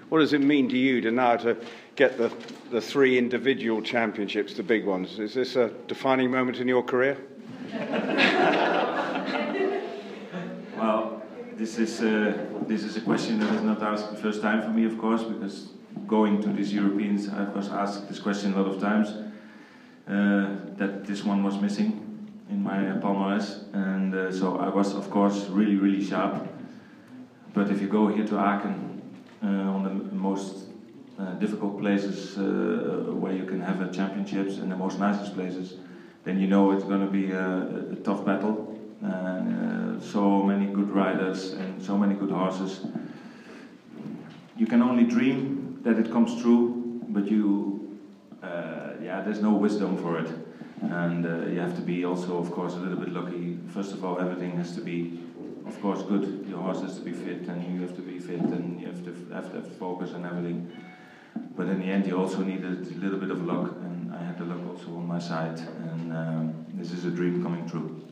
what does it mean to you to now to get the 3 individual championships, the big ones? Is this a defining moment in your career? Well, this is a question that is not asked the first time for me, of course, because going to these Europeans, I was asked this question a lot of times, that this one was missing in my palmarès, and so I was, of course, really, really sharp. But if you go here to Aachen, on the most difficult places where you can have championships and the most nicest places, then you know it's going to be a tough battle. And so many good riders and so many good horses. You can only dream that it comes true, but there's no wisdom for it. And you have to be also, of course, a little bit lucky. First of all, everything has to be, of course, good. Your horse has to be fit, and you have to be fit, and you have to have focus and everything. But in the end, you also need a little bit of luck, and I had the luck also on my side. And this is a dream coming true.